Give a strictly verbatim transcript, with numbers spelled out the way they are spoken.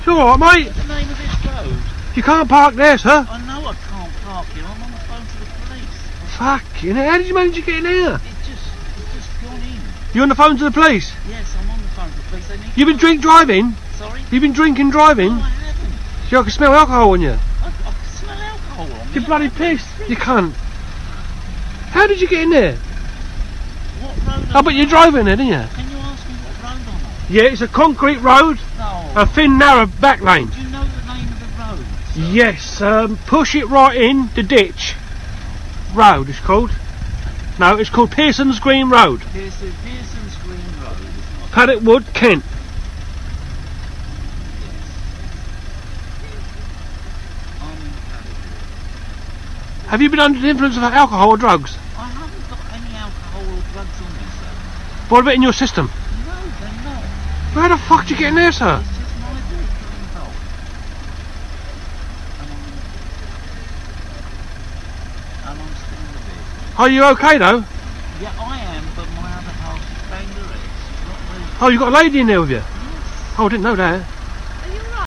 It's alright, mate. What's the name of this road? You can't park there, sir. I know I can't park here. I'm on the phone to the police. Fucking hell, how did you manage to get in here? It's just, it's just gone in. You're on the phone to the police? Yes, I'm on the phone to the police. They need You've been drink driving? Sorry? You've been drinking driving? No, I haven't. So I can smell alcohol on you. I, I can smell alcohol on me. You're bloody pissed. You can't. How did you get in there? What road Oh, but you're driving there, didn't you? Can you ask me what road I'm on? Yeah, it's a concrete road, No. a thin, narrow back lane. Do you know the name of the road? Sir? Yes, um, push it right in the ditch. Road, it's called. No, it's called Pearson's Green Road. Pearson, Pearson's Green Road. Paddock Wood, Kent. Have you been under the influence of alcohol or drugs? I haven't got any alcohol or drugs on me, sir. What about in your system? No, they're not. Where the fuck did you get in there, sir? It's just my vehicle involved. And I'm, and I'm still in the vehicle. Are you okay though? Yeah, I am, but my other half is banged her head. She's not really... Oh, you got a lady in there with you? Yes. Oh, I didn't know that.